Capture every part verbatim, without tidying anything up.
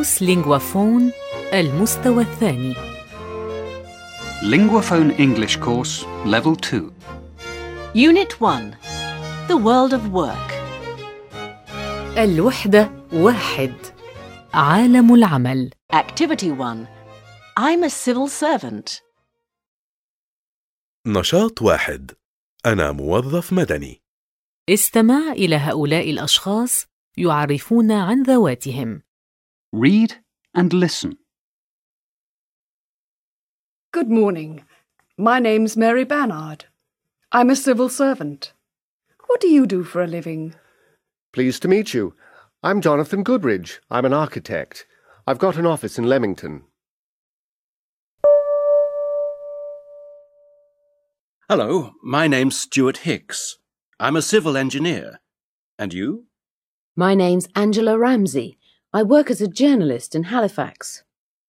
دروس لينغوافون المستوى الثاني. Linguaphone English Course Level two. Unit one. The World of Work. الوحدة واحد. عالم العمل. Activity one. I'm a civil servant. نشاط واحد. أنا موظف مدني. استمع إلى هؤلاء الأشخاص يعرفون عن ذواتهم. Read and listen. Good morning. My name's Mary Bannard. I'm a civil servant. What do you do for a living? Pleased to meet you. I'm Jonathan Goodridge. I'm an architect. I've got an office in Leamington. Hello, my name's Stuart Hicks. I'm a civil engineer. And you? My name's Angela Ramsey. I work as a journalist in Halifax.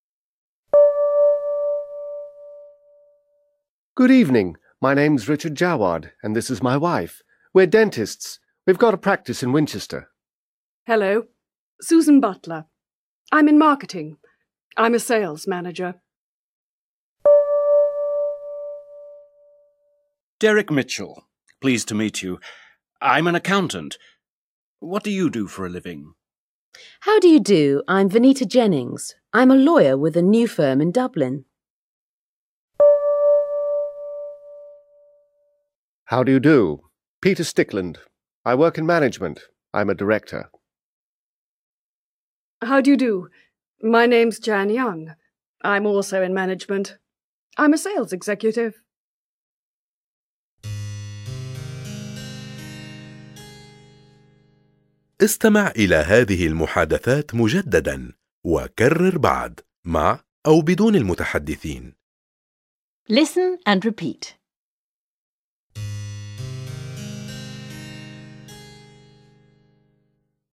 Good evening. My name's Richard Jawad, and this is my wife. We're dentists. We've got a practice in Winchester. Hello. Susan Butler. I'm in marketing. I'm a sales manager. Derek Mitchell. Pleased to meet you. I'm an accountant. What do you do for a living? How do you do? I'm Vanita Jennings. I'm a lawyer with a new firm in Dublin. How do you do? Peter Stickland. I work in management. I'm a director. How do you do? My name's Jan Young. I'm also in management. I'm a sales executive. استمع إلى هذه المحادثات مجدداً وكرر بعد مع أو بدون المتحدثين. Listen and repeat.